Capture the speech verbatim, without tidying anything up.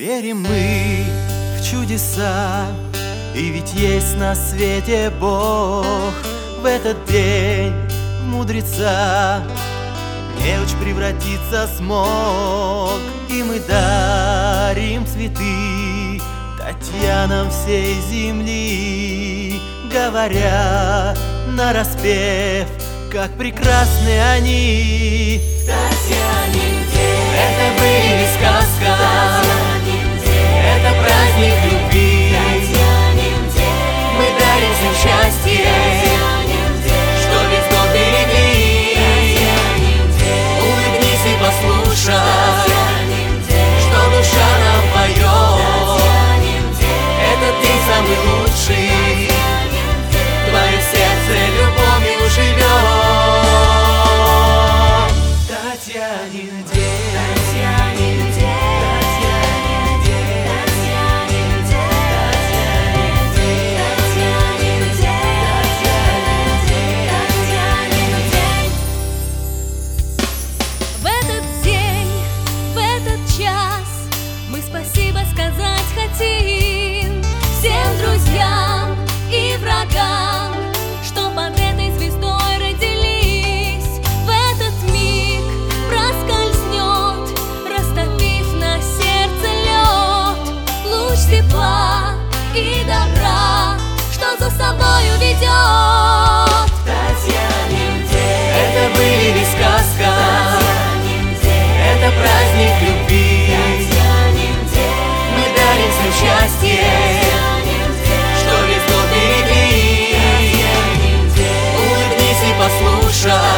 Верим мы в чудеса, и ведь есть на свете Бог. В этот день в мудреца неуч превратиться смог. И мы дарим цветы Татьянам всей земли, говоря нараспев, как прекрасны они. Татьянин день, это были не сказка, Татьянин день, это праздник любви. Татьянин день, Мы дарим всем счастье, Татьянин день, что весь год берегли. Татьянин день, Улыбнись и послушай, Татьянин день, что душа нам поет. Татьянин день, Этот день самый лучший, твое сердце любовью живет. Татьянин день, Татьянин день, Татьянин день, Татьянин день, Татьянин день, Татьянин день. В этот день, в этот час мы спасибо сказать хотим всем друзьям и врагам, что под этой звездой родились. В этот миг проскользнет, растопив на сердце лед, луч тепла и добра, что за собою ведет. Татьянин день, это были не сказка, Татьянин день, это праздник любви. Татьянин день, Мы дарим всем счастье, Татьянин день, что весь год берегли. Татьянин день, Улыбнись и послушай,